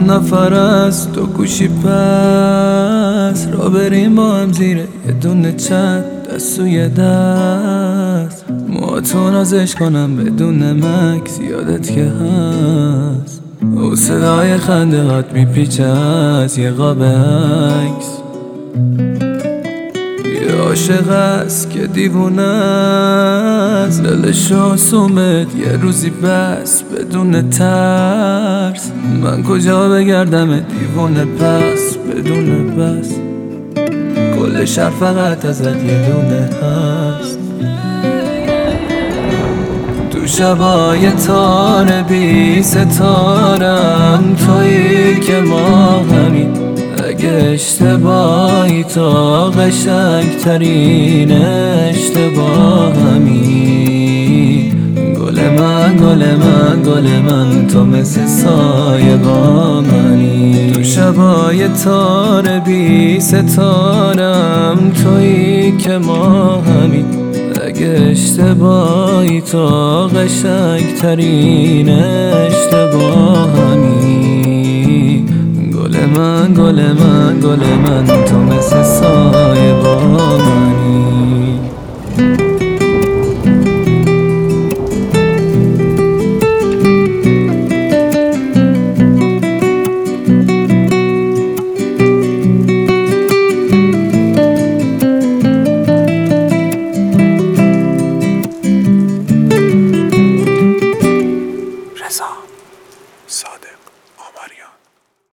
نفر از تو گوشی پس را بریم با هم زیر یه دونه چند دست و یه دست موهاتو نازش کنم بدون مکس یادت که هست او صدای خنده هات میپیچه از یه قاب عکس یه عاشق است که دیوونه است دلش آسومت یه روزی بس بدون ترس من کجا بگردم دیوونه پس بدون بس کل شهر فقط ازت یه دونه هست تو شبای تار بی ستارم تویی که ما همین اگه اشتباهی تا قشنگترین اشتباهمی گل من گل من گل من تو مثل سایه با منی تو شبای تار بی ستارم تویی که ما همین اگه اشتباهی تا قشنگترین اشتباهمی گل من گل من گل من تو مثل